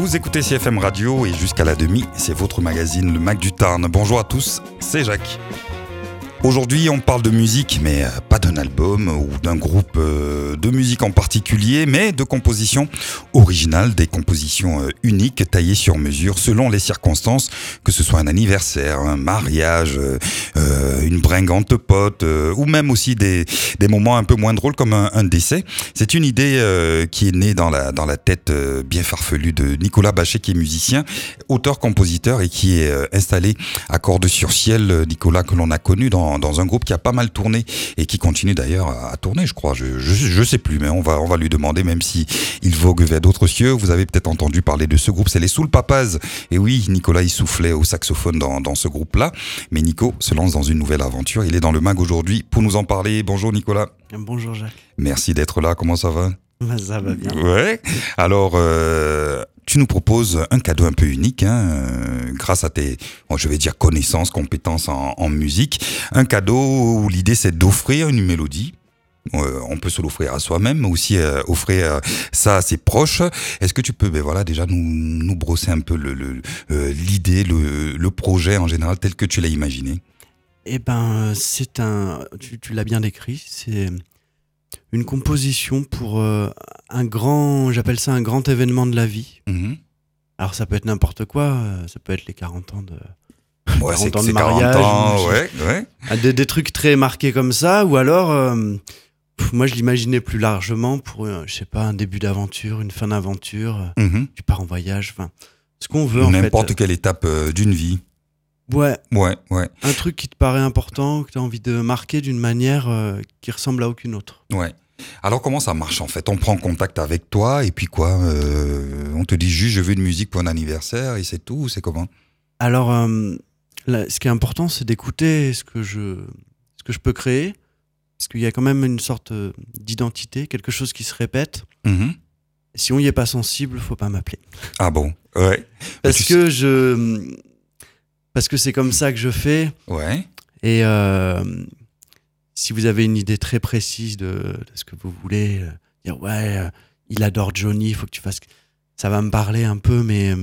Vous écoutez CFM Radio et jusqu'à la demi, c'est votre magazine, le Mag du Tarn. Bonjour à tous, c'est Jacques. Aujourd'hui, on parle de musique, mais pas d'un album ou d'un groupe de musique en particulier, mais de compositions originales, des compositions uniques, taillées sur mesure, selon les circonstances, que ce soit un anniversaire, un mariage, une bringante pote, ou même aussi des moments un peu moins drôles comme un décès. C'est une idée qui est née dans la tête bien farfelue de Nicolas Bachet, qui est musicien, auteur-compositeur et qui est installé à Cordes-sur-Ciel. Nicolas, que l'on a connu dans un groupe qui a pas mal tourné et qui continue d'ailleurs à tourner, je crois. Je sais plus, mais on va lui demander, même si il vogue vers d'autres cieux. Vous avez peut-être entendu parler de ce groupe, c'est les Soul Papas. Et oui, Nicolas, il soufflait au saxophone dans ce groupe-là. Mais Nico se lance dans une nouvelle aventure. Il est dans le mag aujourd'hui pour nous en parler. Bonjour Nicolas. Bonjour Jacques. Merci d'être là. Comment ça va ? Ça va bien. Ouais. Alors, tu nous proposes un cadeau un peu unique, grâce à tes, je vais dire, connaissances, compétences en musique. Un cadeau où l'idée c'est d'offrir une mélodie. On peut se l'offrir à soi-même, mais aussi offrir ça à ses proches. Est-ce que tu peux, déjà nous brosser un peu l'idée, le projet en général tel que tu l'as imaginé ? Eh ben, tu l'as bien décrit. C'est une composition pour j'appelle ça un grand événement de la vie. Mmh. Alors ça peut être n'importe quoi, ça peut être les 40 ans de... Ouais, 40 ans de mariage, 40 ans, ouais. Des trucs très marqués comme ça, ou alors, moi je l'imaginais plus largement pour, un début d'aventure, une fin d'aventure, tu pars en voyage, ce qu'on veut en fait. N'importe quelle étape d'une vie. Ouais. Un truc qui te paraît important, que tu as envie de marquer d'une manière qui ressemble à aucune autre. Ouais. Alors comment ça marche en fait ? On prend contact avec toi et puis quoi ? On te dit juste je veux une musique pour un anniversaire et c'est tout, c'est comment ? Alors ce qui est important, c'est d'écouter ce que je peux créer, parce qu'il y a quand même une sorte d'identité, quelque chose qui se répète. Si on y est pas sensible, faut pas m'appeler. Ah bon ? Ouais. Parce que c'est comme ça que je fais. Ouais. Et si vous avez une idée très précise de ce que vous voulez, dire il adore Johnny, il faut que tu fasses... Ça va me parler un peu, mais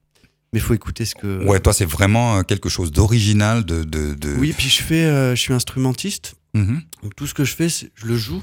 faut écouter ce que... Ouais, toi c'est vraiment quelque chose d'original, de... Oui, puis je suis instrumentiste. Donc tout ce que je fais, je le joue.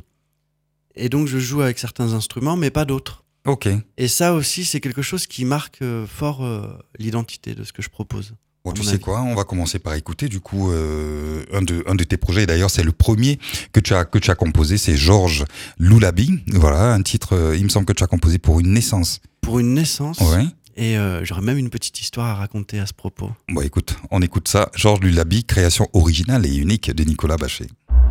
Et donc je joue avec certains instruments, mais pas d'autres. Ok. Et ça aussi, c'est quelque chose qui marque fort l'identité de ce que je propose. Bon, tu sais quoi, on va commencer par écouter du coup un de tes projets. D'ailleurs, c'est le premier que tu as composé, c'est Georges Lullaby. Voilà, un titre, il me semble que tu as composé pour une naissance. Pour une naissance. Ouais. Et j'aurais même une petite histoire à raconter à ce propos. Bon, écoute, on écoute ça. Georges Lullaby, création originale et unique de Nicolas Bachet.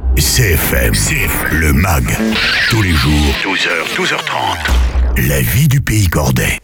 CFM, le MAG. Tous les jours, 12h, 12h30. La vie du pays cordais.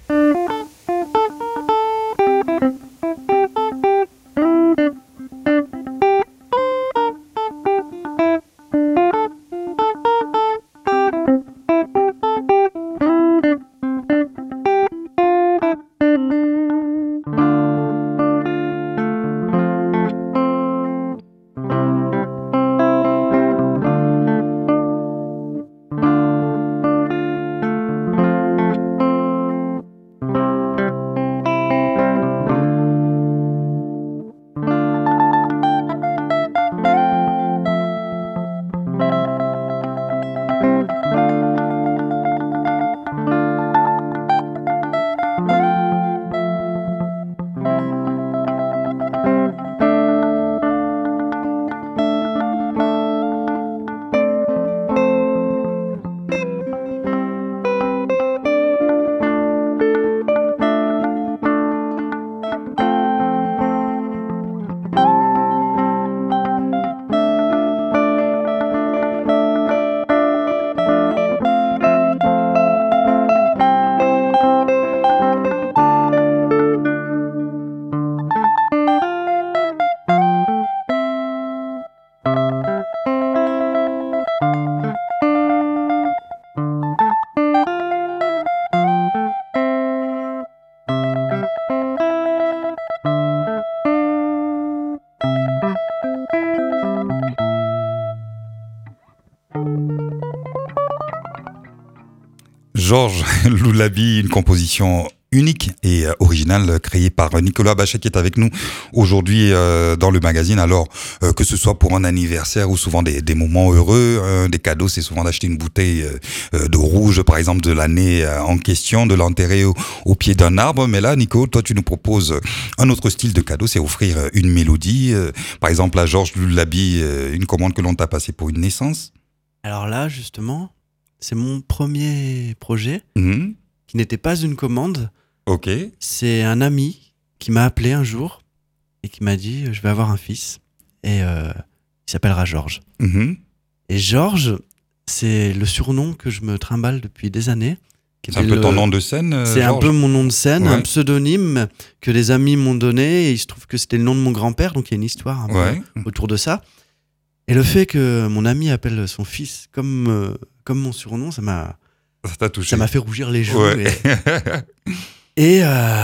Georges Lullaby, une composition unique et original créé par Nicolas Bachet qui est avec nous aujourd'hui dans le magazine. Alors que ce soit pour un anniversaire ou souvent des moments heureux, des cadeaux, c'est souvent d'acheter une bouteille de rouge par exemple de l'année en question, de l'enterrer au pied d'un arbre. Mais là Nico, toi tu nous proposes un autre style de cadeau, c'est offrir une mélodie. Par exemple à Georges Lullaby, une commande que l'on t'a passée pour une naissance. Alors là justement, c'est mon premier projet qui n'était pas une commande. Ok. C'est un ami qui m'a appelé un jour et qui m'a dit je vais avoir un fils et il s'appellera Georges. Et Georges, c'est le surnom que je me trimballe depuis des années. C'est un peu ton nom de scène, C'est Georges. un peu mon nom de scène, Ouais. un pseudonyme que des amis m'ont donné et il se trouve que c'était le nom de mon grand-père, donc il y a une histoire un peu autour de ça. Et le fait que mon ami appelle son fils comme mon surnom, ça m'a fait rougir les joues. Ouais. Et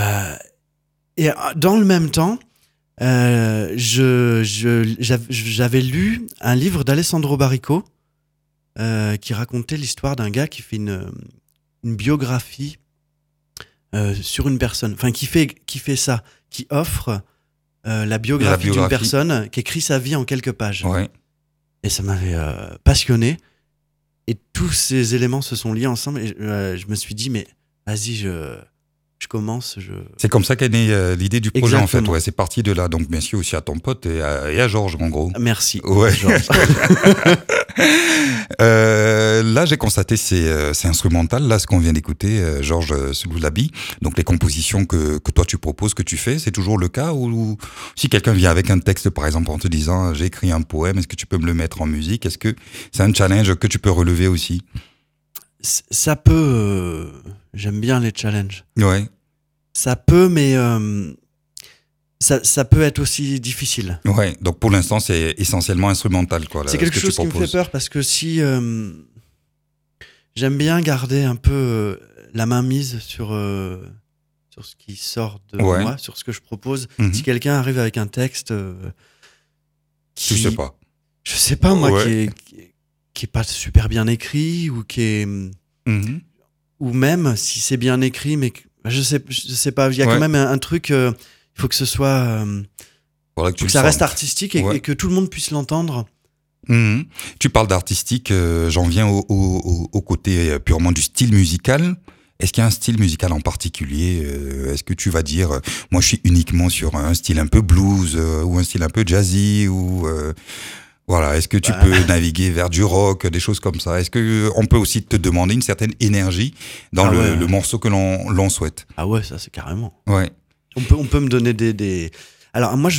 dans le même temps, j'avais lu un livre d'Alessandro Baricco qui racontait l'histoire d'un gars qui fait une biographie sur une personne, enfin qui fait ça, qui offre la biographie d'une personne, qui écrit sa vie en quelques pages. Ouais. Et ça m'avait passionné. Et tous ces éléments se sont liés ensemble. Et je me suis dit, mais vas-y, je commence. C'est comme ça qu'est née l'idée du projet. Exactement. En fait. Ouais, c'est parti de là. Donc, bien sûr, aussi à ton pote et à Georges, en gros. Merci. Ouais. Georges. Là, j'ai constaté c'est instrumental. Là, ce qu'on vient d'écouter, Georges Lullaby. Donc, les compositions que toi tu proposes, que tu fais, c'est toujours le cas ou si quelqu'un vient avec un texte, par exemple, en te disant j'ai écrit un poème, est-ce que tu peux me le mettre en musique? Est-ce que c'est un challenge que tu peux relever aussi? Ça peut. J'aime bien les challenges. Ouais. Ça peut, mais ça peut être aussi difficile. Ouais. Donc, pour l'instant, c'est essentiellement instrumental, quoi. C'est quelque chose qui me fait peur parce que si j'aime bien garder un peu la main mise sur ce qui sort de moi, sur ce que je propose. Si quelqu'un arrive avec un texte qui... Tu sais pas. Je sais pas, moi, qui est pas super bien écrit ou qui est... Ou même si c'est bien écrit, mais je sais pas, il y a quand même un truc... il faut que ce soit... Voilà, que ça reste artistique et que tout le monde puisse l'entendre. Tu parles d'artistique, j'en viens au côté purement du style musical. Est-ce qu'il y a un style musical en particulier? Est-ce que tu vas dire, moi je suis uniquement sur un style un peu blues ou un style un peu jazzy ou voilà, est-ce que tu peux naviguer vers du rock, des choses comme ça? Est-ce que on peut aussi te demander une certaine énergie dans le morceau que l'on souhaite? Ah ouais, ça c'est carrément. Ouais. On peut me donner des... Alors moi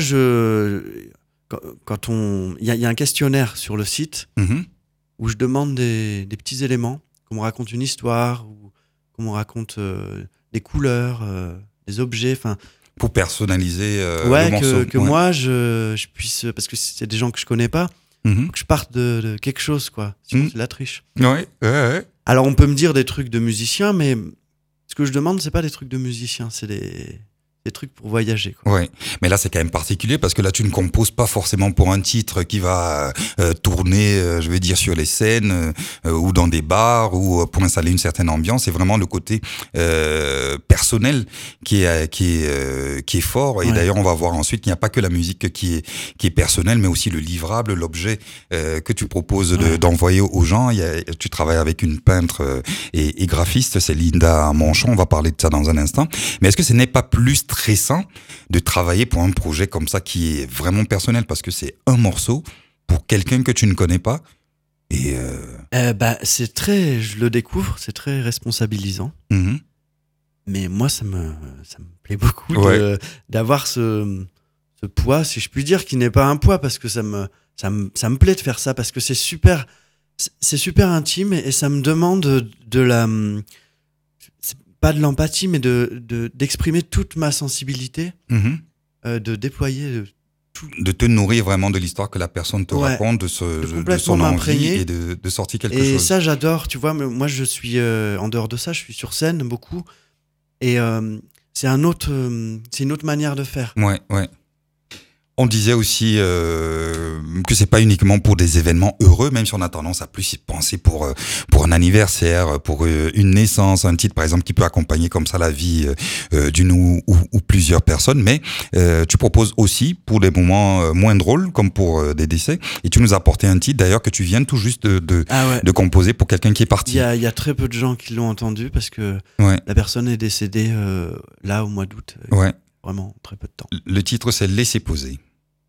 quand il y a un questionnaire sur le site où je demande des petits éléments, qu'on me raconte une histoire ou qu'on me raconte des couleurs, des objets, enfin pour personnaliser le morceau. Que moi je puisse, parce que c'est des gens que je connais pas, que je parte de quelque chose, quoi. Sinon c'est la triche. Ouais. Alors on peut me dire des trucs de musicien, mais ce que je demande c'est pas des trucs de musicien, c'est des trucs pour voyager, quoi. Ouais, mais là c'est quand même particulier parce que là tu ne composes pas forcément pour un titre qui va tourner, je vais dire sur les scènes ou dans des bars ou pour installer une certaine ambiance. C'est vraiment le côté personnel qui est fort. Et d'ailleurs on va voir ensuite qu'il n'y a pas que la musique qui est personnelle, mais aussi le livrable, l'objet que tu proposes d'envoyer aux gens. Tu travailles avec une peintre et graphiste, c'est Linda Monchon. On va parler de ça dans un instant. Mais est-ce que ce n'est pas plus stressant de travailler pour un projet comme ça qui est vraiment personnel parce que c'est un morceau pour quelqu'un que tu ne connais pas et c'est très, je le découvre, c'est très responsabilisant. Mais moi ça me plaît beaucoup d'avoir ce poids, si je puis dire, qui n'est pas un poids, parce que ça me plaît de faire ça, parce que c'est super intime et ça me demande de la... pas de l'empathie, mais d'exprimer toute ma sensibilité, de déployer tout. De te nourrir vraiment de l'histoire que la personne te raconte, de son envie et de sortir quelque chose. Et ça, j'adore, tu vois. Moi, je suis, en dehors de ça, je suis sur scène beaucoup. Et c'est une autre manière de faire. Ouais. On disait aussi que c'est pas uniquement pour des événements heureux, même si on a tendance à plus y penser pour un anniversaire, pour une naissance, un titre par exemple qui peut accompagner comme ça la vie d'une ou plusieurs personnes. Mais tu proposes aussi pour des moments moins drôles, comme pour des décès. Et tu nous as apporté un titre d'ailleurs que tu viens tout juste de composer pour quelqu'un qui est parti. Il y a très peu de gens qui l'ont entendu parce que la personne est décédée là au mois d'août. Ouais. Vraiment très peu de temps. Le titre c'est Laissez poser.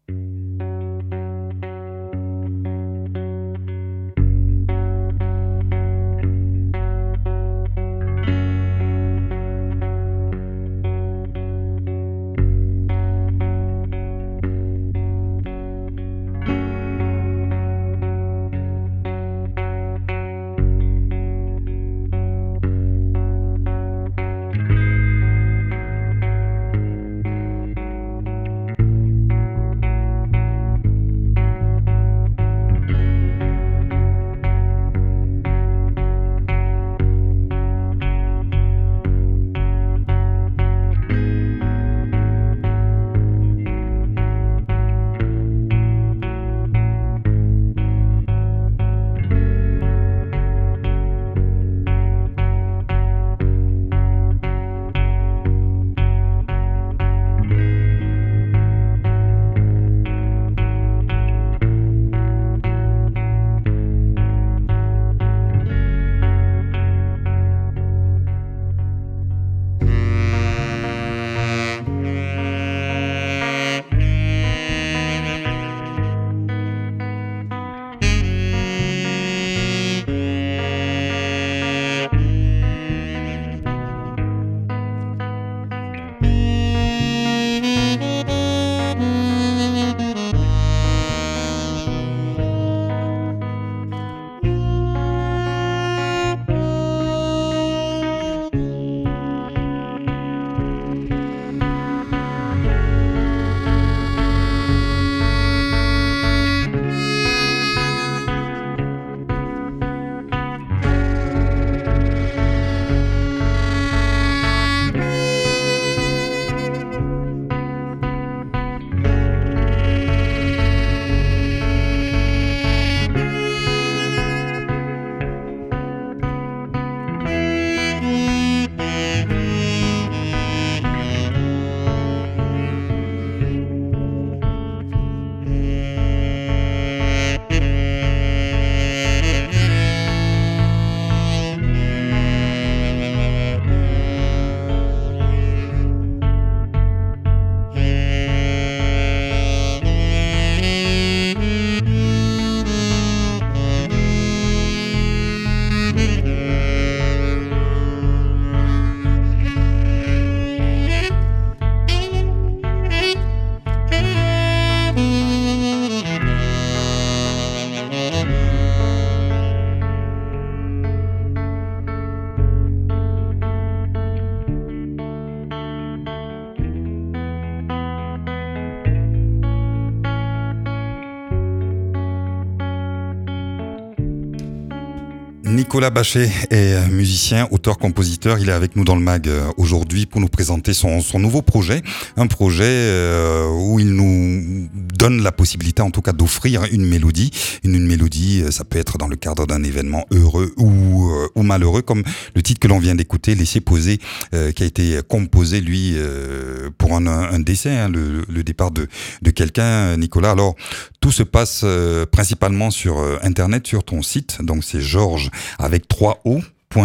Nicolas Bachet est musicien, auteur, compositeur. Il est avec nous dans le MAG aujourd'hui pour nous présenter son nouveau projet. Un projet où il nous donne la possibilité en tout cas d'offrir une mélodie. Une mélodie, ça peut être dans le cadre d'un événement heureux ou malheureux, comme le titre que l'on vient d'écouter, Laissez poser, qui a été composé lui pour un décès, hein, le départ de quelqu'un, Nicolas. Alors tout se passe principalement sur internet, sur ton site, donc c'est Georges avec 3 O.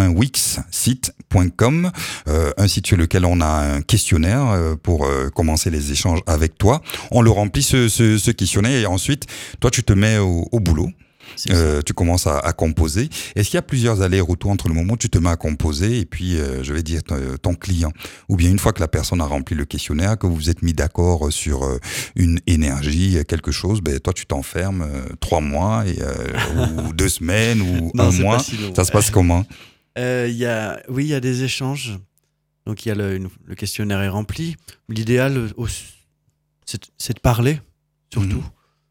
.wixsite.com, un site sur lequel on a un questionnaire pour commencer les échanges avec toi. On le remplit ce questionnaire et ensuite toi tu te mets au boulot. Tu commences à composer. Est-ce qu'il y a plusieurs allers-retours entre le moment où tu te mets à composer et puis, je vais dire, ton client? Ou bien une fois que la personne a rempli le questionnaire, que vous vous êtes mis d'accord sur une énergie, quelque chose, ben, toi tu t'enfermes 3 mois ou 2 semaines ou non, 1 mois. Si ça se passe comment? Il y a des échanges. Donc il y a le questionnaire est rempli. L'idéal, c'est de parler, surtout.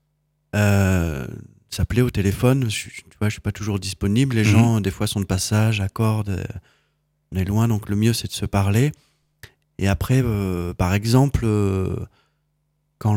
S'appeler au téléphone, je suis pas toujours disponible. Les gens, des fois, sont de passage, accordent. On est loin, donc le mieux, c'est de se parler. Et après, par exemple, quand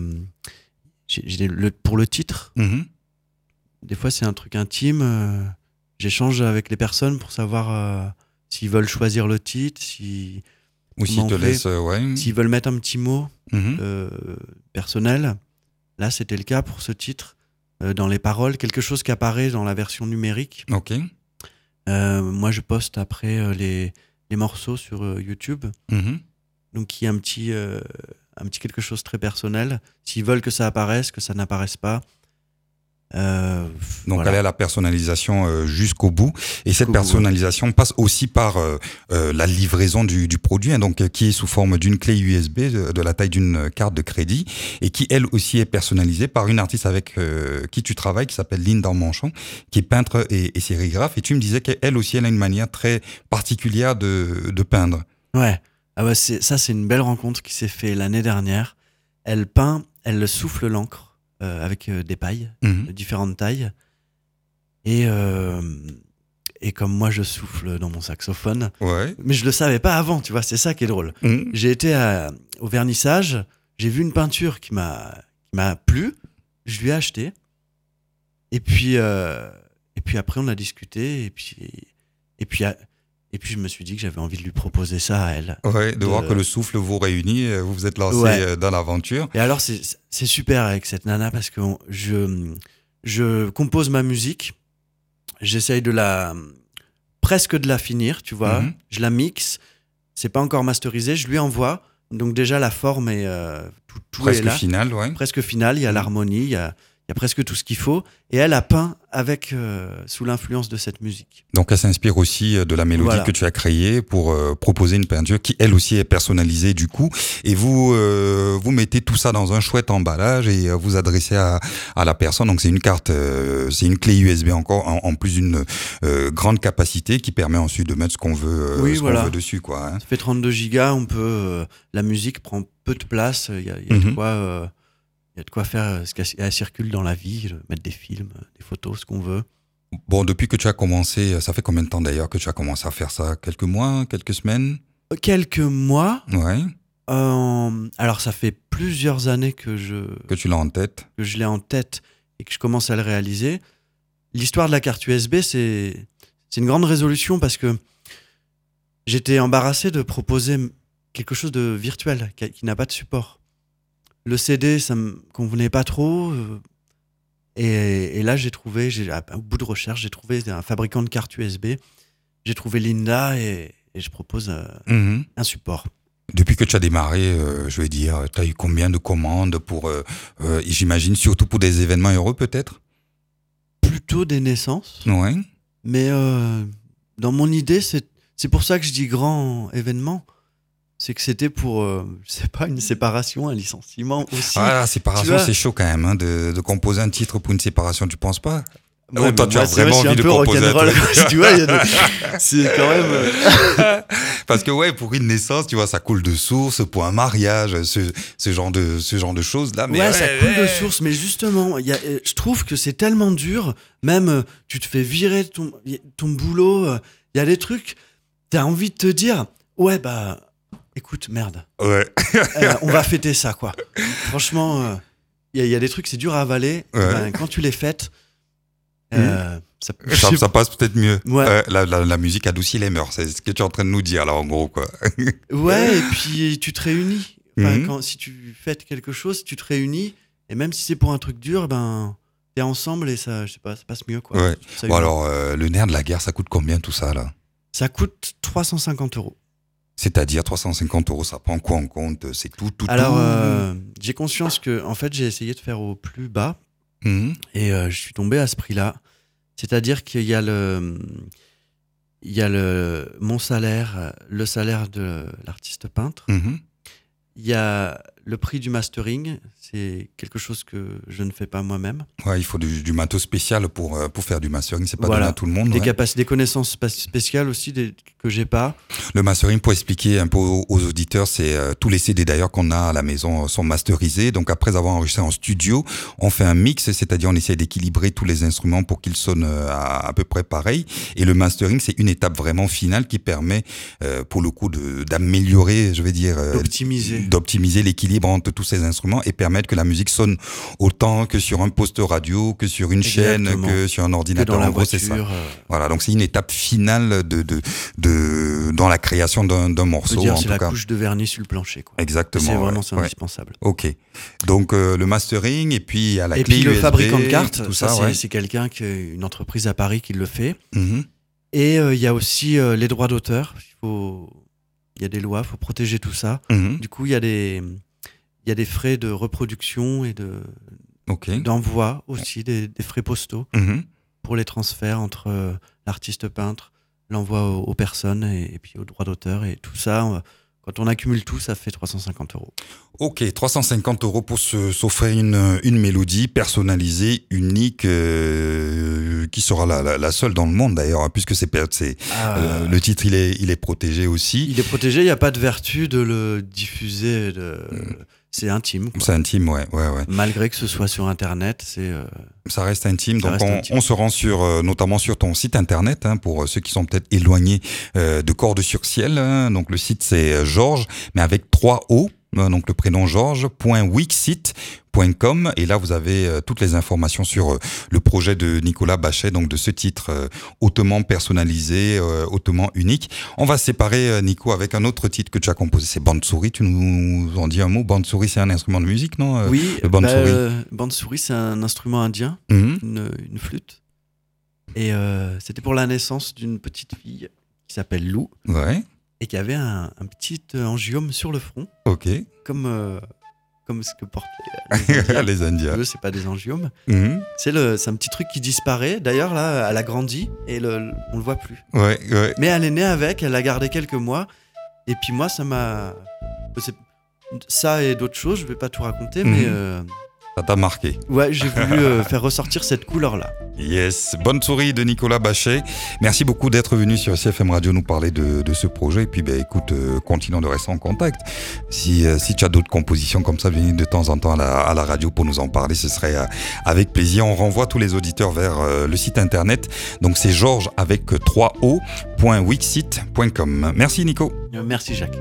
pour le titre, des fois c'est un truc intime. J'échange avec les personnes pour savoir s'ils veulent choisir le titre, ou s'ils te laissent, s'ils veulent mettre un petit mot personnel. Là, c'était le cas pour ce titre. Dans les paroles, quelque chose qui apparaît dans la version numérique. Ok. Moi, je poste après les morceaux sur YouTube. Donc, il y a un petit quelque chose de très personnel. S'ils veulent que ça apparaisse, que ça n'apparaisse pas. Donc aller à la personnalisation jusqu'au bout, et cette personnalisation passe aussi par la livraison du produit, donc qui est sous forme d'une clé USB de la taille d'une carte de crédit, et qui elle aussi est personnalisée par une artiste avec qui tu travailles, qui s'appelle Linda Manchon, qui est peintre et sérigraphe, et tu me disais qu'elle aussi elle a une manière très particulière de peindre. Ouais, c'est une belle rencontre qui s'est faite l'année dernière. Elle peint, elle souffle l'encre avec des pailles de différentes tailles, et comme moi je souffle dans mon saxophone, mais je le savais pas avant, tu vois, c'est ça qui est drôle. J'ai été au vernissage, j'ai vu une peinture qui m'a plu, je lui ai acheté, et puis après on a discuté, et puis je me suis dit que j'avais envie de lui proposer ça à elle. De voir que le souffle vous réunit, vous vous êtes lancé dans l'aventure. Et alors, c'est super avec cette nana, parce que je compose ma musique, j'essaye presque de la finir, tu vois. Je la mixe, c'est pas encore masterisé, je lui envoie. Donc déjà, la forme est tout presque est là. Finale, presque finale, il y a l'harmonie, il y a presque tout ce qu'il faut, et elle a peint avec sous l'influence de cette musique. Donc elle s'inspire aussi de la mélodie que tu as créée pour proposer une peinture qui elle aussi est personnalisée du coup, et vous mettez tout ça dans un chouette emballage et vous adressez à la personne. Donc c'est une carte, c'est une clé USB encore en plus d'une grande capacité qui permet ensuite de mettre ce qu'on veut, qu'on veut dessus, quoi. Ça fait 32 gigas, on peut la musique prend peu de place, il y a de quoi. Il y a de quoi faire ce qu'elle circule dans la vie, mettre des films, des photos, ce qu'on veut. Bon, depuis que tu as commencé, ça fait combien de temps d'ailleurs que tu as commencé à faire ça? Quelques mois, quelques semaines? Quelques mois. Ouais. Alors ça fait plusieurs années que tu l'as en tête. Que je l'ai en tête et que je commence à le réaliser. L'histoire de la carte USB, c'est une grande résolution, parce que j'étais embarrassé de proposer quelque chose de virtuel qui n'a pas de support. Le CD, ça me convenait pas trop. Et là, au bout de recherche, j'ai trouvé un fabricant de cartes USB. J'ai trouvé Linda et je propose un support. Depuis que tu as démarré, je vais dire, tu as eu combien de commandes pour, j'imagine, surtout pour des événements heureux peut-être? Plutôt des naissances. Ouais. Mais dans mon idée, c'est pour ça que je dis grand événement. C'est que c'était pour, c'est pas une séparation, un licenciement aussi. Ah, la séparation, c'est chaud quand même, de composer un titre pour une séparation, tu penses pas? Ouais, toi, tu as vraiment envie de composer un truc. Tu vois, c'est quand même. Parce que pour une naissance, tu vois, ça coule de source. Pour un mariage, ce genre de choses là. Mais ça coule de source. Mais justement, je trouve que c'est tellement dur. Même, tu te fais virer ton boulot. Il y a des trucs. T'as envie de te dire, écoute, merde. Ouais. On va fêter ça, quoi. Franchement, il y a des trucs, c'est dur à avaler. Quand tu les fêtes, ça passe peut-être mieux. Ouais. La musique adoucit les mœurs. C'est ce que tu es en train de nous dire, là, en gros, quoi. Ouais, et puis tu te réunis. Si tu fêtes quelque chose, tu te réunis. Et même si c'est pour un truc dur, t'es ensemble et ça, je sais pas, ça passe mieux, quoi. Ouais. Bon, alors, le nerf de la guerre, ça coûte combien, tout ça, là? Ça coûte 350 €. C'est-à-dire 350 €, ça prend quoi en compte? C'est tout. Alors, j'ai conscience que, en fait, j'ai essayé de faire au plus bas et je suis tombé à ce prix-là. C'est-à-dire qu'il y a mon salaire, le salaire de l'artiste peintre. Il y a le prix du mastering, c'est quelque chose que je ne fais pas moi-même. Ouais, il faut du matos spécial pour faire du mastering, c'est pas donné à tout le monde. Des connaissances spéciales aussi que j'ai pas. Le mastering, pour expliquer un peu aux auditeurs, c'est tous les CD d'ailleurs qu'on a à la maison sont masterisés. Donc après avoir enregistré en studio, on fait un mix, c'est-à-dire on essaie d'équilibrer tous les instruments pour qu'ils sonnent à peu près pareil. Et le mastering, c'est une étape vraiment finale qui permet pour le coup d'améliorer, je vais dire, d'optimiser l'équilibre équilibre entre tous ces instruments et permettre que la musique sonne autant que sur un poste radio, que sur une chaîne, que sur un ordinateur. En gros, c'est ça. Voilà, donc c'est une étape finale dans la création d'un morceau. C'est la couche de vernis sur le plancher, quoi. Exactement. C'est indispensable. Ok. Donc le mastering et puis à la clé puis le USB, fabricant de cartes, tout ça, ça, c'est quelqu'un une entreprise à Paris qui le fait. Mm-hmm. Et il y a aussi les droits d'auteur. Il y a des lois, il faut protéger tout ça. Mm-hmm. Du coup, il y a des frais de reproduction et d'envoi aussi, des frais postaux pour les transferts entre l'artiste peintre, l'envoi aux personnes et puis aux droits d'auteur. Et tout ça, quand on accumule tout, ça fait 350 €. Ok, 350 € pour s'offrir une mélodie personnalisée, unique, qui sera la seule dans le monde d'ailleurs, hein, puisque le titre il est protégé aussi. Il est protégé, il n'y a pas de vertu de le diffuser. C'est intime, quoi. C'est intime, ouais. Malgré que ce soit sur Internet, ça reste intime. Donc on se rend notamment sur ton site Internet, hein, pour ceux qui sont peut-être éloignés de Cordes-sur-Ciel. Hein. Donc le site c'est Georges, mais avec 3 O. Donc le prénom georges.wixsite.com, et là vous avez toutes les informations sur le projet de Nicolas Bachet, donc de ce titre hautement personnalisé, hautement unique. On va se séparer, Nico, avec un autre titre que tu as composé, c'est Bansuri. Tu nous en dis un mot? Bansuri, c'est un instrument de musique, non? Oui, Bansuri, c'est un instrument indien, une flûte, et c'était pour la naissance d'une petite fille qui s'appelle Lou. Ouais. Et qui avait un petit angiome sur le front. Ok. Comme ce que portent les Indiens. Les Indiens. Eux, c'est pas des angiomes. Mm-hmm. C'est un petit truc qui disparaît. D'ailleurs, là, elle a grandi et on le voit plus. Ouais. Mais elle est née avec, elle l'a gardé quelques mois. Et puis moi, ça m'a... Ça et d'autres choses, je vais pas tout raconter, mais... Ça t'a marqué. Ouais, j'ai voulu faire ressortir cette couleur-là. Yes, Bansuri de Nicolas Bachet. Merci beaucoup d'être venu sur CFM Radio nous parler de ce projet. Et puis, écoute, continuons de rester en contact. Si tu as d'autres compositions comme ça, viens de temps en temps à la radio pour nous en parler. Ce serait avec plaisir. On renvoie tous les auditeurs vers le site internet. Donc, c'est Georges avec 3o.wixsite.com. Merci, Nico. Merci, Jacques.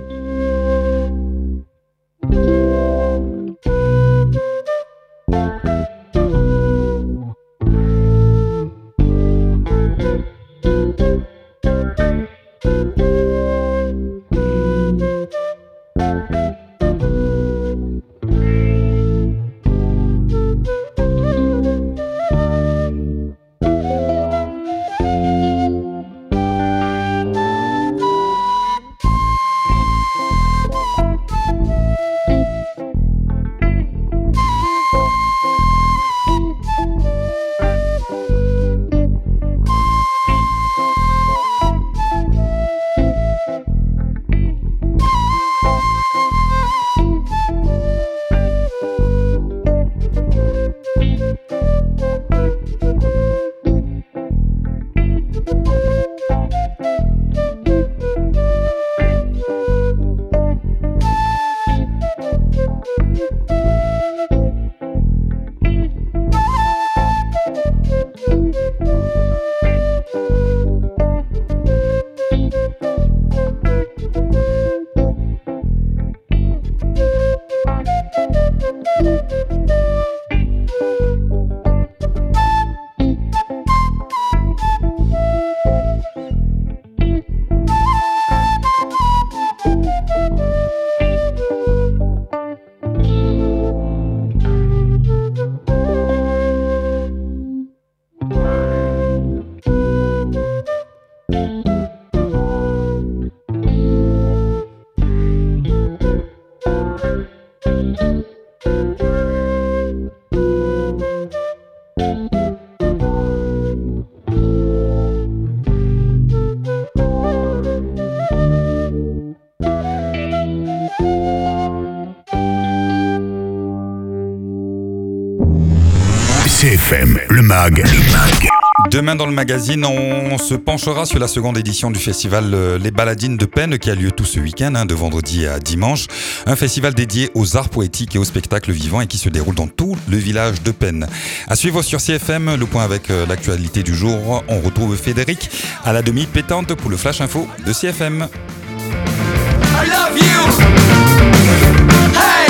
CFM, le MAG. Demain dans le magazine, on se penchera sur la seconde édition du festival Les Baladines de Penne qui a lieu tout ce week-end, de vendredi à dimanche. Un festival dédié aux arts poétiques et aux spectacles vivants et qui se déroule dans tout le village de Penne. À suivre sur CFM, le point avec l'actualité du jour. On retrouve Frédéric à la demi pétante pour le Flash Info de CFM. I love you. Hey.